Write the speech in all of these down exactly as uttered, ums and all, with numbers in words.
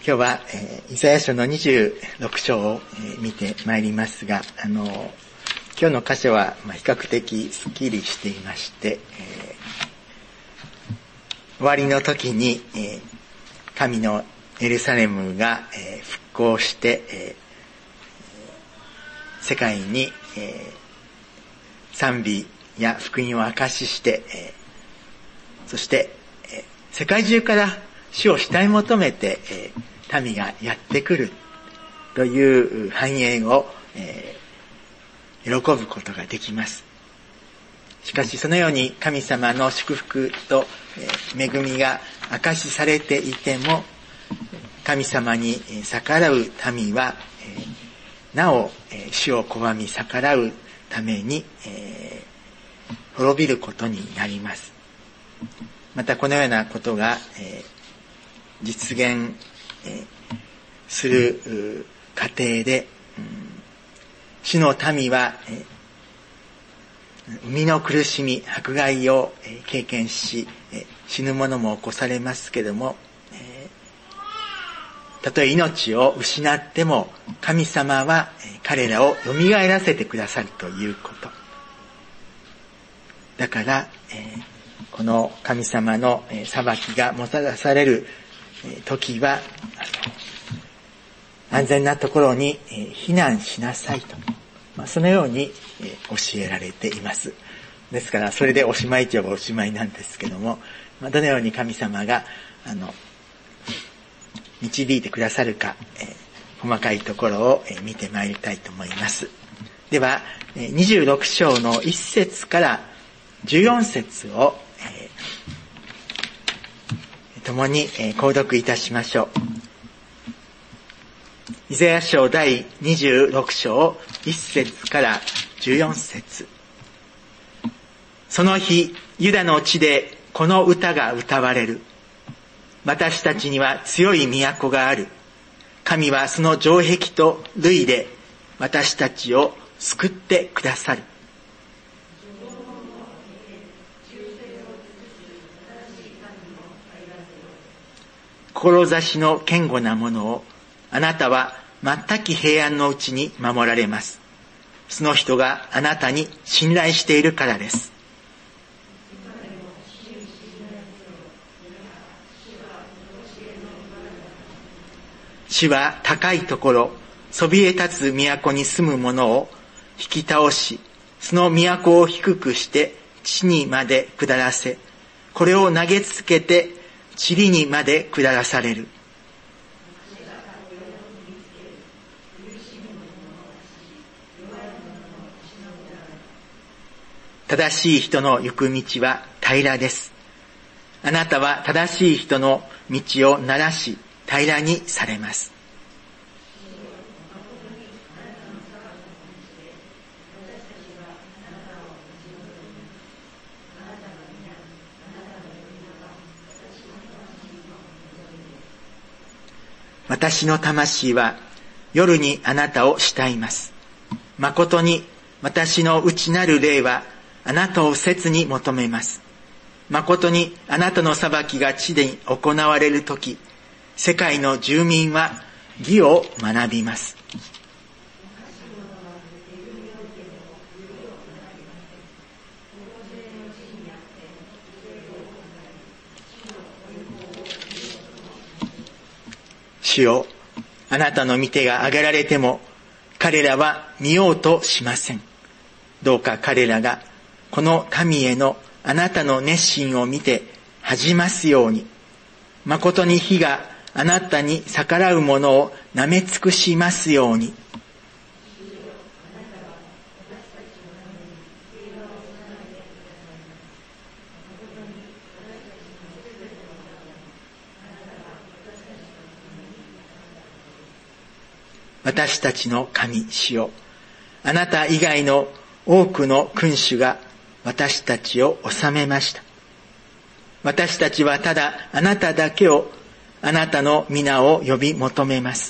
今日は、えー、イザヤ書のにじゅうろく章を、えー、見てまいりますが、あのー、今日の箇所は、まあ、比較的スッキリしていまして、えー、終わりの時に、えー、神のエルサレムが、えー、復興して、えー、世界に、えー、賛美や福音を証しして、えー、そして、えー、世界中から主を慕い求めて、えー民がやってくるという繁栄を、えー、喜ぶことができます。しかしそのように神様の祝福と、えー、恵みが証しされていても、神様に逆らう民は、えー、なお、えー、主を拒み逆らうために、えー、滅びることになります。またこのようなことが、えー、実現する過程で、主の民は生みの苦しみ、迫害を経験し、死ぬ者も起こされますけれども、たとえ命を失っても神様は彼らを蘇らせてくださるということ。だから、この神様の裁きがもたらされる時は安全なところに避難しなさいと、まあ、そのように教えられています。ですからそれでおしまいといえばおしまいなんですけども、まあ、どのように神様があの導いてくださるか、えー、細かいところを見てまいりたいと思います。ではにじゅうろく章のいち節からじゅうよん節を、えー、共に購読いたしましょう。イザヤ書第にじゅうろく章いち節からじゅうよん節。その日、ユダの地でこの歌が歌われる。私たちには強い都がある。神はその城壁と塁で私たちを救ってくださる。志の堅固なものをあなたは全き平安のうちに守られます。その人があなたに信頼しているからです。主は高いところ、そびえ立つ都に住む者を引き倒し、その都を低くして地にまで下らせ、これを投げつけて塵にまで下らされる。正しい人の行く道は平らです。あなたは正しい人の道をならし、平らにされます。私の魂は夜にあなたを慕います。誠に私の内なる霊はあなたを切に求めます。誠にあなたの裁きが地で行われるとき、世界の住民は義を学びます。主よ、あなたの御手が挙げられても彼らは見ようとしません。どうか彼らがこの民へのあなたの熱心を見て恥じますように、誠に火があなたに逆らう者を舐め尽くしますように。私たちの神、主よ、あなた以外の多くの君主が私たちを治めました。私たちはただあなただけを、あなたの皆を呼び求めます。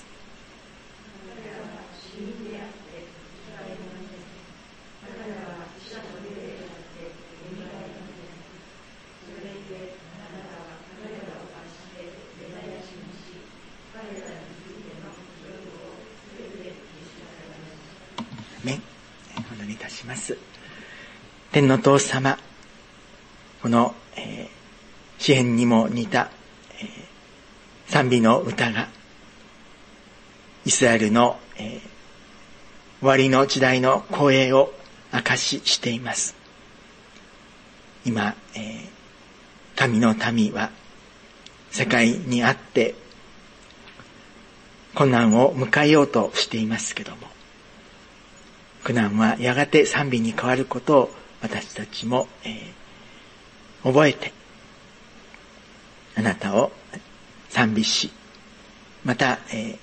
ーメン。お祈りいたします。天の父様、この、えー、詩篇にも似た、えー、賛美の歌がイスラエルの、えー、終わりの時代の光栄を証ししています。今、えー、神の民は世界にあって困難を迎えようとしていますけども、苦難はやがて賛美に変わることを私たちも、えー、覚えて、あなたを賛美し、また、え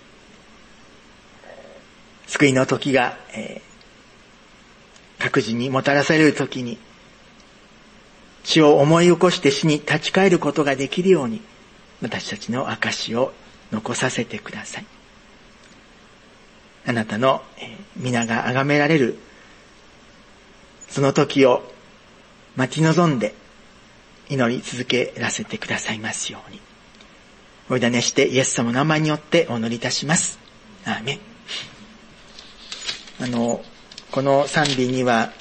ー、救いの時が、えー、各自にもたらされる時に、死を思い起こして死に立ち返ることができるように、私たちの証を残させてください。あなたの皆が崇められるその時を待ち望んで祈り続けらせてくださいますように、お委ねしてイエス様の名前によってお祈りいたします。アーメン。あのこの賛美には、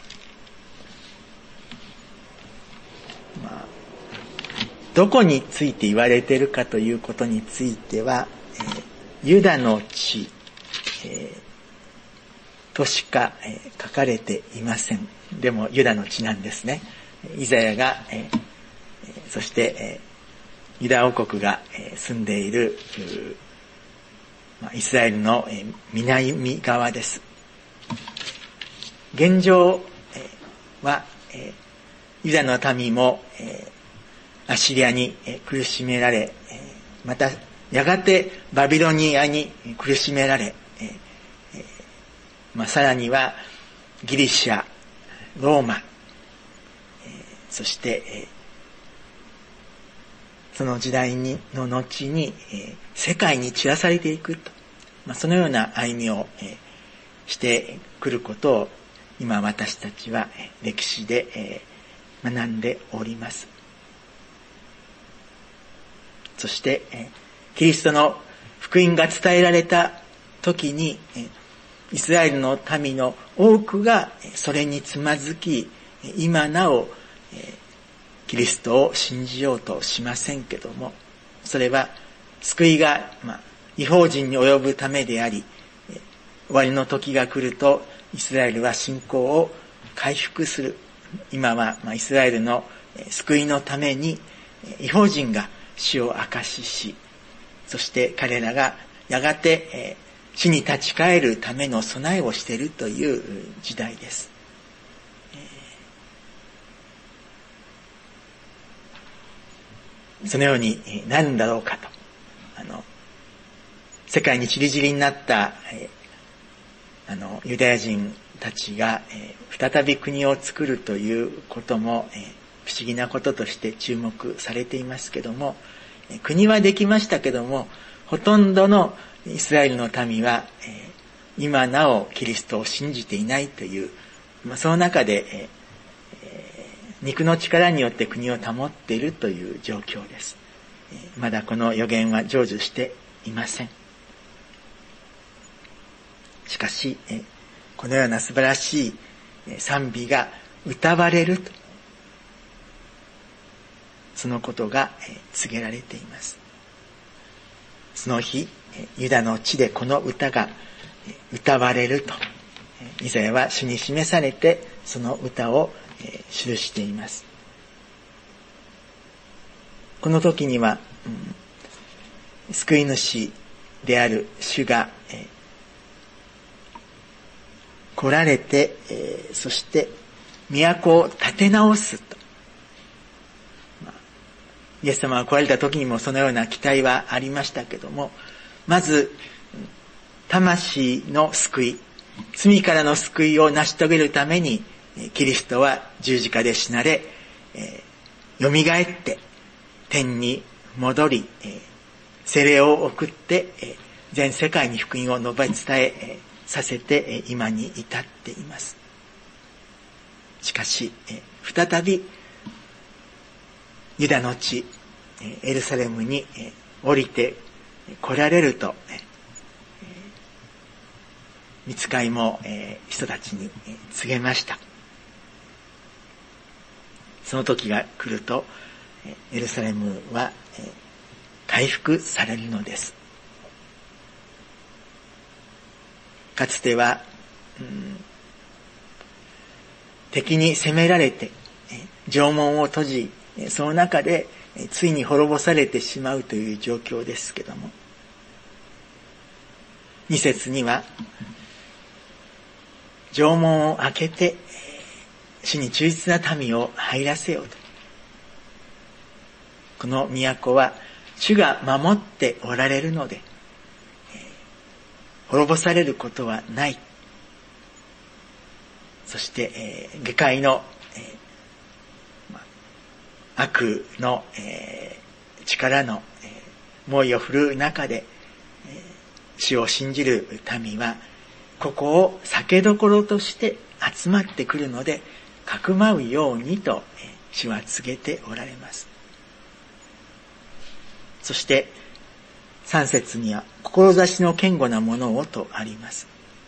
まあ、どこについて言われているかということについては、えー、ユダの地、えー、としか、えー、書かれていません。でもユダの地なんですね。イザヤが、えー、そして、えー、ユダ王国が、えー、住んでいる、まあ、イスラエルの、えー、南側です。現状、えー、は、えー、ユダの民も、えー、アシリアに、えー、苦しめられ、えー、またやがてバビロニアに苦しめられ、えーえーまあ、さらにはギリシャ、ローマ、えー、そして、えー、その時代にの後に、えー、世界に散らされていくと、まあ、そのような歩みを、えー、してくることを今私たちは歴史で、えー、学んでおります。そして、えーキリストの福音が伝えられた時に、イスラエルの民の多くがそれにつまずき、今なおキリストを信じようとしませんけども、それは救いが、まあ、異邦人に及ぶためであり、終わりの時が来るとイスラエルは信仰を回復する。今は、まあ、イスラエルの救いのために異邦人が主を証しし、そして彼らがやがて、えー、死に立ち返るための備えをしているという時代です。えー、そのようになるんだろうかと。あの、世界に散り散りになった、えー、あの、ユダヤ人たちが、えー、再び国を作るということも、えー、不思議なこととして注目されていますけども、国はできましたけども、ほとんどのイスラエルの民は、えー、今なおキリストを信じていないという、まあ、その中で、えー、肉の力によって国を保っているという状況です。えー、まだこの予言は成就していません。しかし、えー、このような素晴らしい賛美が歌われると、そのことが告げられています。その日、ユダの地でこの歌が歌われると、イザヤは主に示されてその歌を記しています。この時には、うん、救い主である主が、えー、来られて、えー、そして都を建て直すと。イエス様が来られた時にもそのような期待はありましたけども、まず魂の救い、罪からの救いを成し遂げるためにキリストは十字架で死なれ、えー、蘇って天に戻り、えー、聖霊を送って、えー、全世界に福音を述べ伝え、えー、させて、えー、今に至っています。しかし、えー、再びユダの地、エルサレムに降りて来られると、 御使いも、えー、人たちに告げました。その時が来ると、エルサレムは、えー、回復されるのです。かつては、うん、敵に攻められて、城門を閉じ、その中でついに滅ぼされてしまうという状況ですけども、に節には、城門を開けて、主に忠実な民を入らせようと。この都は、主が守っておられるので、滅ぼされることはない。そして、えー、下界の、えーま、悪の、えー、力の、えー、猛威を振るう中で、えー、主を信じる民は、ここを酒どころとして集まってくるので、かくまうようにと、えー、主は告げておられます。そして、三節には、志の堅固なものをとあります。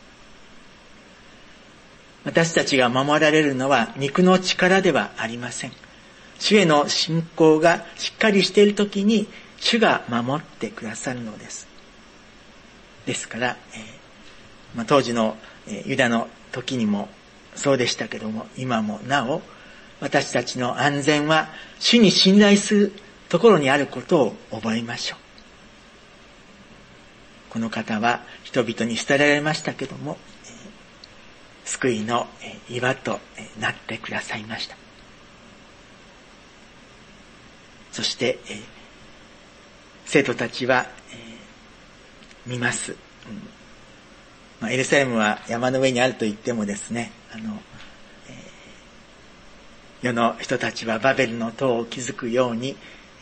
私たちが守られるのは肉の力ではありません。主への信仰がしっかりしているときに、主が守ってくださるのです。ですから、えーまあ、当時の、えー、ユダの時にもそうでしたけども、今もなお、私たちの安全は主に信頼するところにあることを覚えましょう。この方は人々に捨てられましたけども、救いの岩となってくださいました。そして、生徒たちは見ます。エルサレムは山の上にあると言ってもですね、あの、世の人たちはバベルの塔を築くように、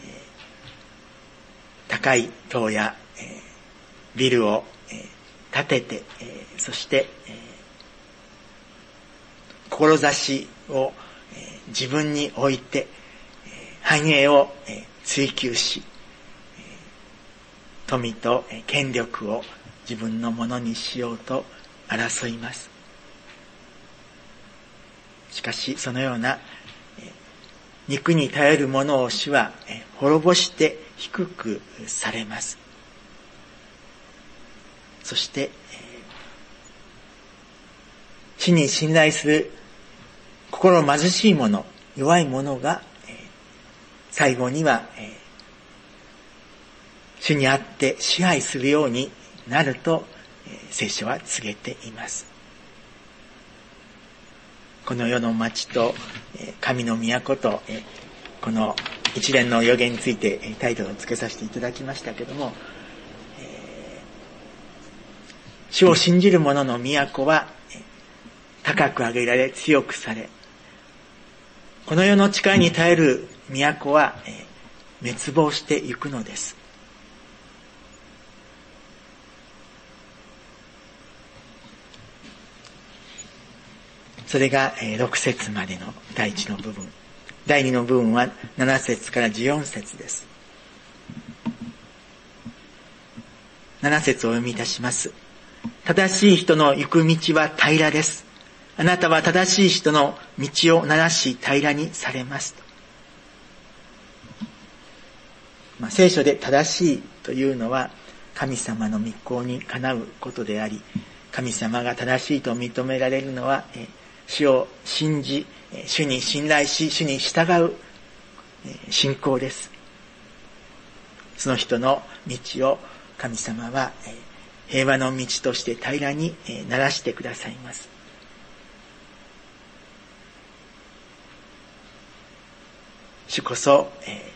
高い塔やビルを建てて、そして、志を自分に置いて繁栄を追求し、富と権力を自分のものにしようと争います。しかしそのような肉に頼る者を主は滅ぼして低くされます。そして主に信頼する心貧しい者、弱い者が最後には主にあって支配するようになると聖書は告げています。この世の町と神の都とこの一連の予言についてタイトルを付けさせていただきましたけれども、主を信じる者の都は高く上げられ強くされ、この世の力に耐える都は滅亡していくのです。それがろく節までの第一の部分。第二の部分はなな節からじゅうよん節です。なな節をお読みいたします。正しい人の行く道は平らです。あなたは正しい人の道をならし平らにされますと。まあ、聖書で正しいというのは神様の御行にかなうことであり、神様が正しいと認められるのは、え主を信じ、主に信頼し、主に従う信仰です。その人の道を神様は平和の道として平らにならしてくださいます。主こそ、え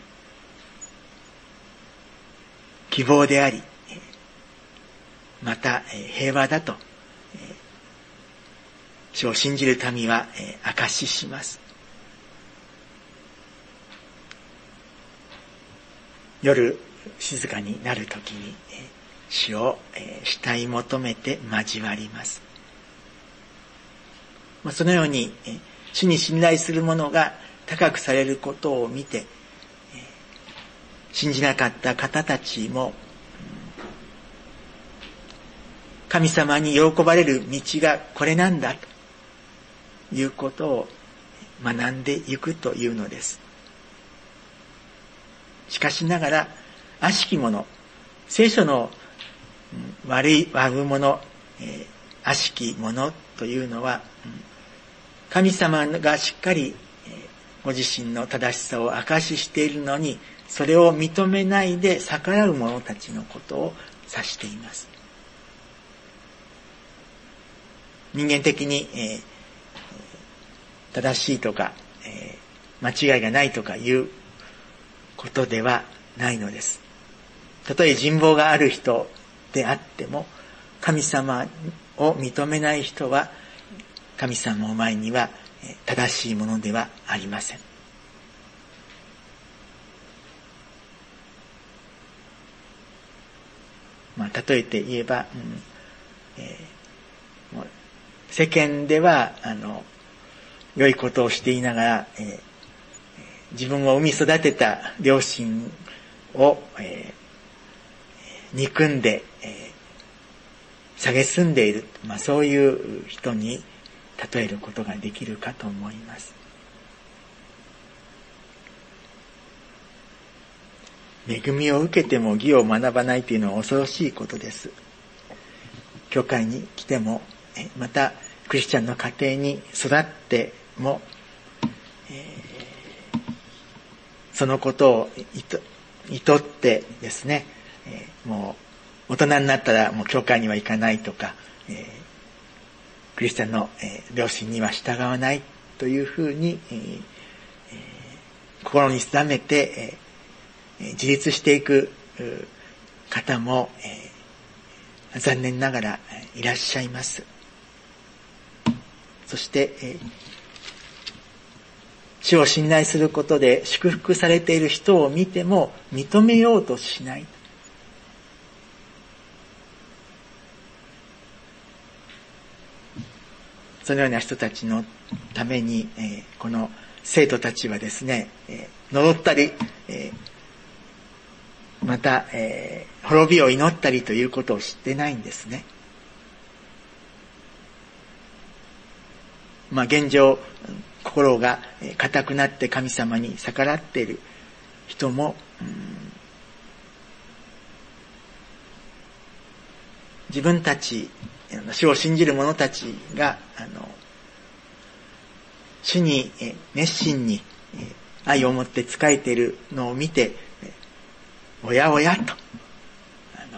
ー、希望であり、また、えー、平和だと、えー、主を信じる民は、えー、証しします。夜静かになるときに、えー、主を、えー、慕い求めて交わります。まあ、そのように、えー、主に信頼する者が高くされることを見て、信じなかった方たちも神様に喜ばれる道がこれなんだということを学んでいくというのです。しかしながら悪しき者、聖書の悪い悪者、えー、悪しき者というのは、神様がしっかりご自身の正しさを証ししているのに、それを認めないで逆らう者たちのことを指しています。人間的に、えー、正しいとか、えー、間違いがないとかいうことではないのです。たとえ人望がある人であっても、神様を認めない人は神様の前には正しいものではありません。まあ、例えて言えば、うんえー、もう世間ではあの良いことをしていながら、えー、自分を産み育てた両親を、えー、憎んで、えー、蔑んでいる、まあ、そういう人に例えることができるかと思います。恵みを受けても義を学ばないというのは恐ろしいことです。教会に来ても、またクリスチャンの家庭に育っても、えー、そのことをいとってですね、えー、もう大人になったらもう教会には行かないとか、えー、クリスチャンの、えー、両親には従わないというふうに、えー、心に定めて、えー自立していく方も、えー、残念ながらいらっしゃいます。そして、えー、主を信頼することで祝福されている人を見ても認めようとしない。そのような人たちのために、えー、この生徒たちはですね、えー、呪ったり、えーまた、えー、滅びを祈ったりということを知ってないんですね。まあ現状、心が固くなって神様に逆らっている人も、うん、自分たち、主を信じる者たちが、あの、主に熱心に愛を持って仕えているのを見て、おやおやと、あの、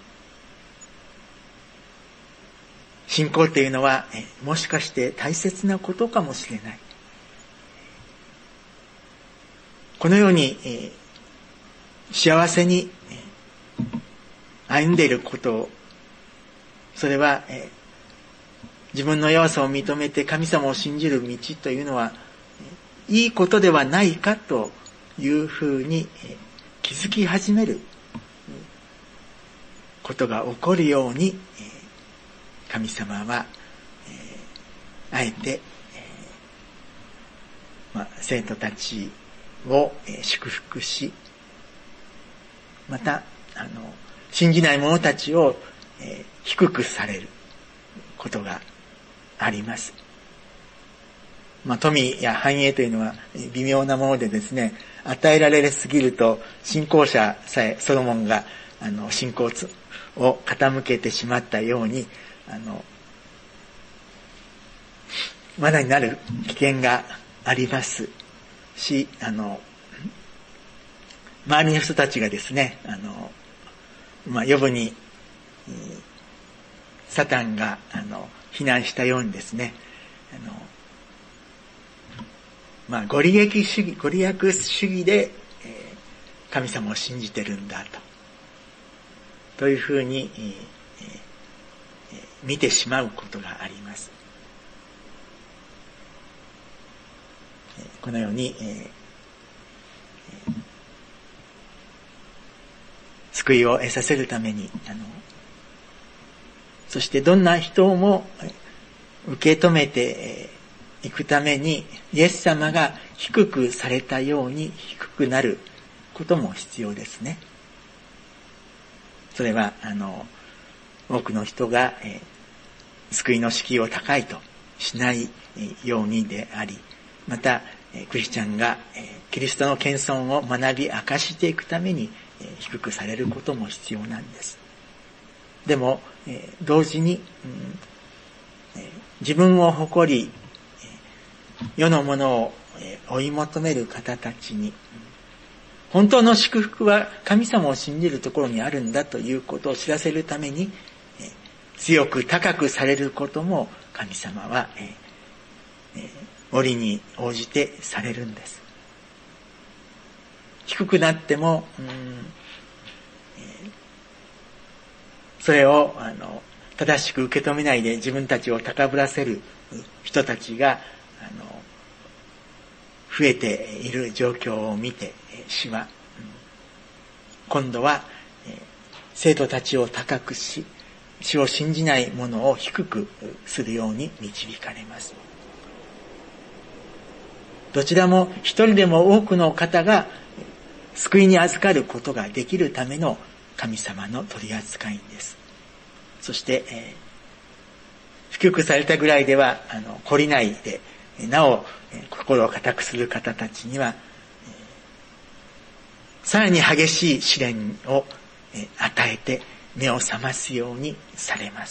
信仰というのは、もしかして大切なことかもしれない。このように、えー、幸せに、えー、歩んでいることを、それは、えー、自分の弱さを認めて神様を信じる道というのは、いいことではないかというふうに、えー気づき始めることが起こるように神様はあえて生徒たちを祝福し、またあの信じない者たちを低くされることがあります。まあ、富や繁栄というのは微妙なものでですね、与えられすぎると信仰者さえソロモンがあの信仰を傾けてしまったように、あの罠になる危険がありますし、あの周りの人たちがですね、あのまあヨブにサタンがあの非難したようにですね、あのまあ、ご利益主義、ご利益主義で、えー、神様を信じてるんだと。というふうに、えーえー、見てしまうことがあります。えー、このように、えーえー、救いを得させるために、あの、そしてどんな人も受け止めて、えー行くためにイエス様が低くされたように低くなることも必要ですね。それはあの多くの人が、えー、救いの敷居を高いとしないようにであり、またクリスチャンがキリストの謙遜を学び明かしていくために低くされることも必要なんです。でも同時に自分を誇り世のものを追い求める方たちに、本当の祝福は神様を信じるところにあるんだということを知らせるために、強く高くされることも神様は折に応じてされるんです。低くなっても、うん、それをあの正しく受け止めないで自分たちを高ぶらせる人たちがあの増えている状況を見て、主は、うん、今度は生徒たちを高くし、主を信じない者を低くするように導かれます。どちらも一人でも多くの方が救いに預かることができるための神様の取り扱いです。そして、えー、祝福されたぐらいではあの懲りないで、なお、えー、心を固くする方たちには、えー、さらに激しい試練を、えー、与えて目を覚ますようにされます。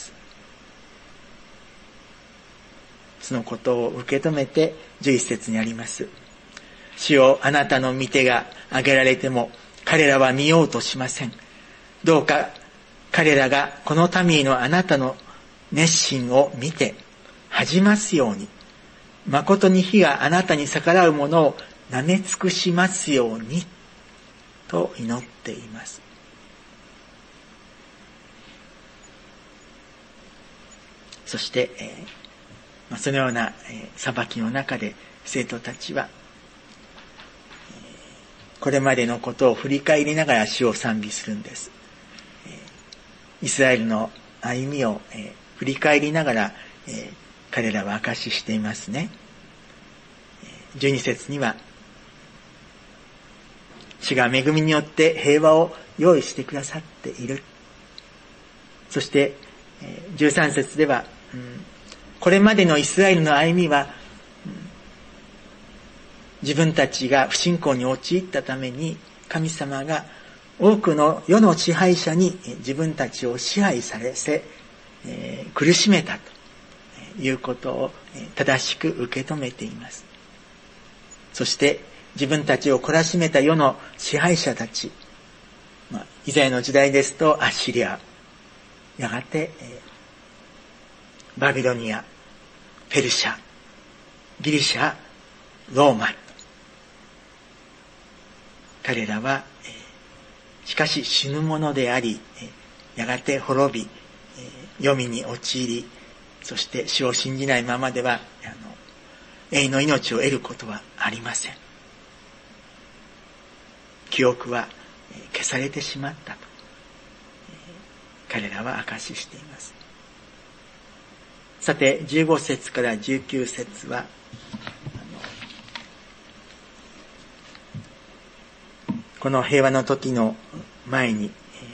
そのことを受け止めてじゅういち節にあります。主よ、あなたの御手が挙げられても彼らは見ようとしません。どうか彼らがこの民のあなたの熱心を見て恥じますように、誠に火があなたに逆らうものを舐め尽くしますようにと祈っています。そして、えーそのような裁きの中で生徒たちはこれまでのことを振り返りながら主を賛美するんです。イスラエルの歩みを振り返りながら彼らは証ししていますね。じゅうに節には、主が恵みによって平和を用意してくださっている。そしてじゅうさん節では、うんこれまでのイスラエルの歩みは、自分たちが不信仰に陥ったために、神様が多くの世の支配者に自分たちを支配されせ、えー、苦しめたということを正しく受け止めています。そして自分たちを懲らしめた世の支配者たち、まあ、イザヤの時代ですとアッシリア、やがて、えーバビロニア、ペルシャ、ギリシャ、ローマ。彼らは、しかし死ぬものであり、やがて滅び、黄泉に陥り、そして主を信じないままでは、あの永遠の命を得ることはありません。記憶は消されてしまったと、彼らは証ししています。さて、じゅうご節からじゅうきゅう節は、この平和の時の前に、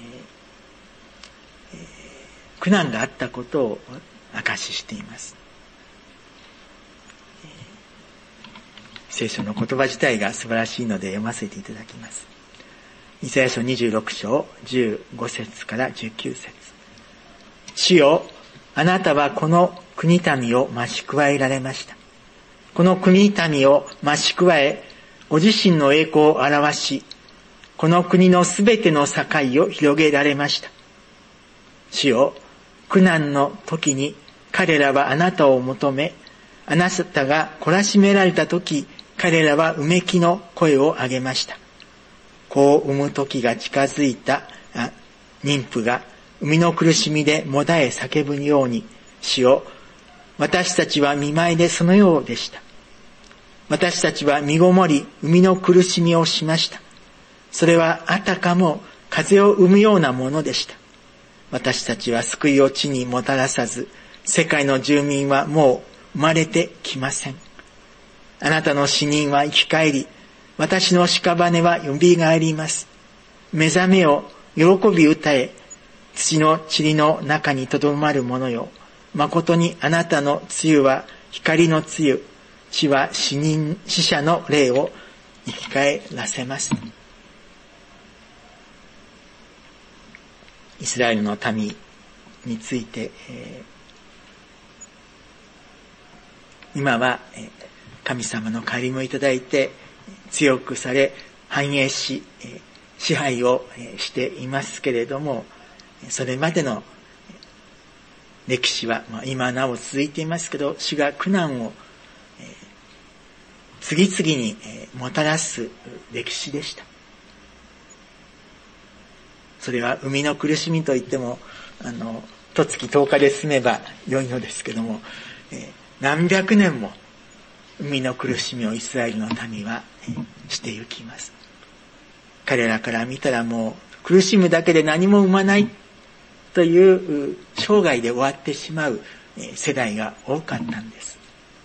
えーえー、苦難があったことを証ししています。えー、聖書の言葉自体が素晴らしいので読ませていただきます。イザヤ書にじゅうろく章じゅうご節からじゅうきゅう節。主よ、あなたはこの国民を増し加えられました。この国民を増し加え、ご自身の栄光を表し、この国のすべての境を広げられました。主よ、苦難の時に彼らはあなたを求め、あなたが懲らしめられた時、彼らはうめきの声を上げました。子を産む時が近づいた妊婦が産みの苦しみでもだえ叫ぶように、主よ、私たちは見舞いでそのようでした。私たちは身ごもり、産みの苦しみをしました。それはあたかも風を生むようなものでした。私たちは救いを地にもたらさず、世界の住民はもう生まれてきません。あなたの死人は生き返り、私の屍はよみがえります。目覚めを喜び歌え、 土の塵の中にとどまる者よ。誠にあなたの露は光の露。地は死人、死者の霊を生き返らせます。イスラエルの民について、えー、今は神様の借りもいただいて強くされ繁栄し支配をしていますけれども、それまでの歴史は今なお続いていますけど、主が苦難を次々にもたらす歴史でした。それは生みの苦しみといっても、あの、とつきとおかで済めば良いのですけども、えー、何百年も生みの苦しみをイスラエルの民は、えー、してゆきます。彼らから見たらもう苦しむだけで何も生まないという生涯で終わってしまう、えー、世代が多かったんです。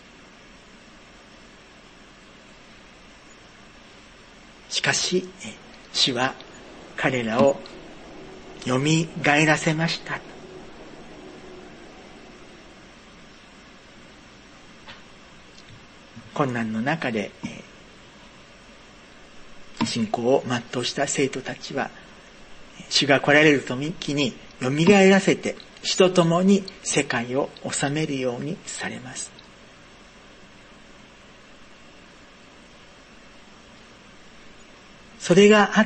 しかし、えー、主は彼らを蘇らせました。困難の中で、えー、信仰を全うした生徒たちは、主が来られる時に蘇らせて、主と共に世界を治めるようにされます。それがあって、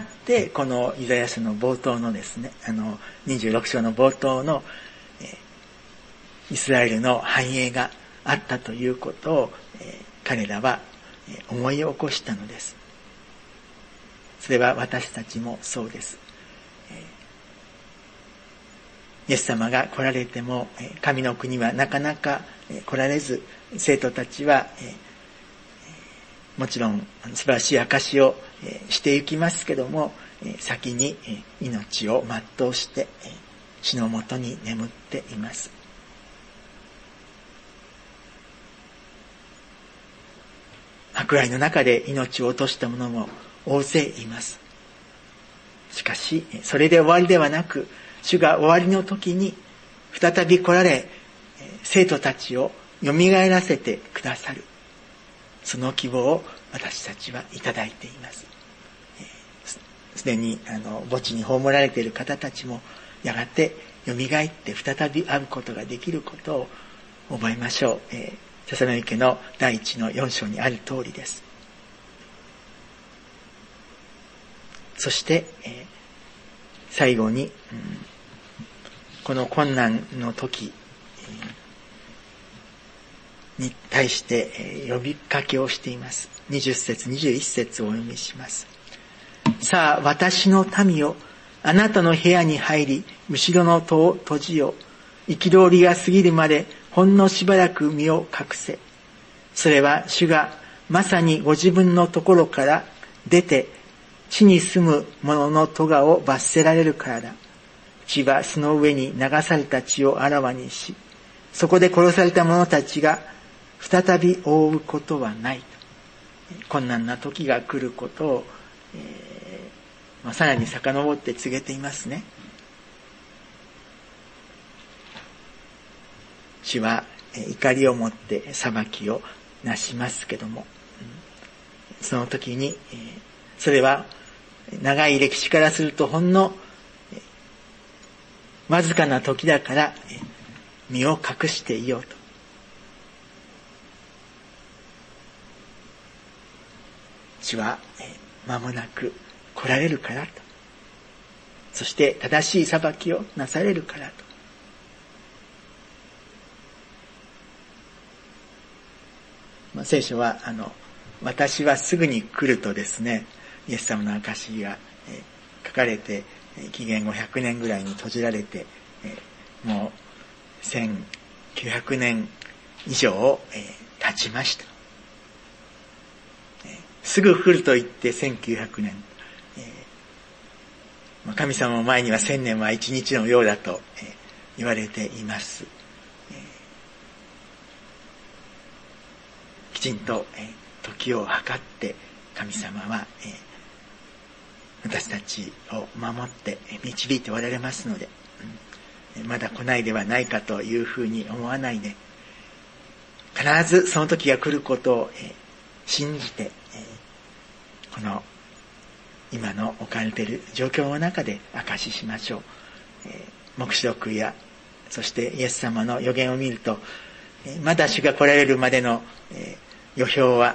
このイザヤ書の冒頭のですね、あの、にじゅうろく章の冒頭の、えー、イスラエルの繁栄があったということを、えー、彼らは思い起こしたのです。それは私たちもそうです。えー、イエス様が来られても、神の国はなかなか来られず、生徒たちは、えー、もちろん素晴らしい証しをしていきますけども、先に命を全うして主のもとに眠っています。迫害の中で命を落とした者も大勢います。しかしそれで終わりではなく、主が終わりの時に再び来られ、生徒たちを蘇らせてくださる、その希望を私たちはいただいています。すでにあの墓地に葬られている方たちもやがて蘇って再び会うことができることを覚えましょう。えー、テサロニケの第一のよん章にある通りです。そして、えー、最後に、うん、この困難の時、えー、に対して、えー、呼びかけをしています。にじゅっ節にじゅういち節をお読みします。さあ私の民よ、あなたの部屋に入り、後ろの戸を閉じよ。憤りが過ぎるまでほんのしばらく身を隠せ。それは主がまさにご自分のところから出て地に住む者の咎を罰せられるからだ。地はその上に流された血をあらわにし、そこで殺された者たちが再び覆うことはない。困難な時が来ることを、えーまあ、さらに遡って告げていますね。主は怒りをもって裁きをなしますけども、その時にそれは長い歴史からするとほんのわずかな時だから身を隠していようと。主は間もなく来られるからと。そして正しい裁きをなされるからと。まあ、聖書はあの私はすぐに来るとですね、イエス様の証が、えー、書かれて、紀元後ひゃくねんぐらいに閉じられて、えー、もうせんきゅうひゃくねん以上、えー、経ちました。すぐ来ると言ってせんきゅうひゃくねん、えーまあ、神様の前には千年は一日のようだと、えー、言われています。えー、きちんと、えー、時を計って神様は、えー、私たちを守って導いておられますので、 まだ来ないではないかというふうに思わないで、必ずその時が来ることを信じて、この今の置かれている状況の中で証ししましょう。黙示録や、そしてイエス様の予言を見ると、まだ主が来られるまでの予表は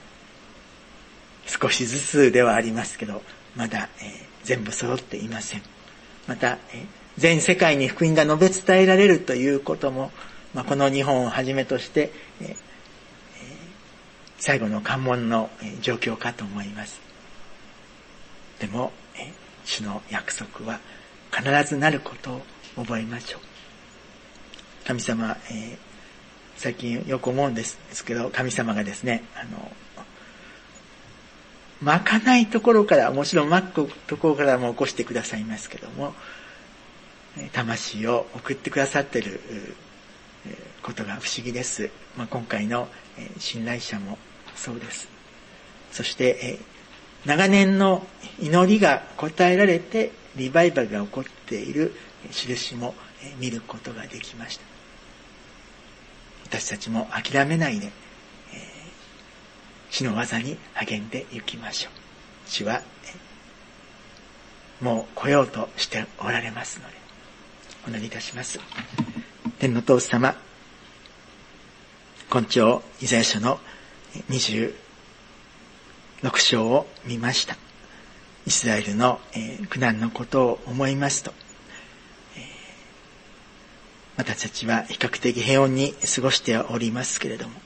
少しずつではありますけど、まだ全部揃っていません。また全世界に福音が述べ伝えられるということも、まあ、この日本をはじめとして、えー、最後の関門の状況かと思います。でも、えー、主の約束は必ずなることを覚えましょう。神様、えー、最近よく思うんですですけど、神様がですね、あのまかないところから、もちろんまくところからも起こしてくださいますけども、魂を送ってくださっていることが不思議です。まあ、今回の信頼者もそうです。そして長年の祈りが応えられてリバイバルが起こっている印も見ることができました。私たちも諦めないで主の技に励んで行きましょう。主はもう来ようとしておられますので、お祈りいたします。天の父様、今朝イザヤ書のにじゅうろく章を見ました。イスラエルの苦難のことを思いますと、私たちは比較的平穏に過ごしておりますけれども、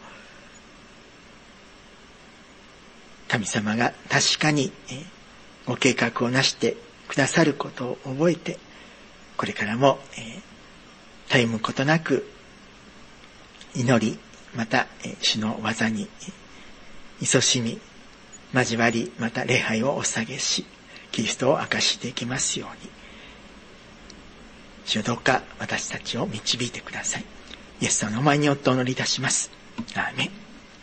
神様が確かにご計画をなしてくださることを覚えて、これからもたゆむことなく祈り、また主の技に勤しみ、交わり、また礼拝をお捧げし、キリストを明かしていきますように、主よどうか私たちを導いてください。イエス様の前によってお祈りいたします。アーメン。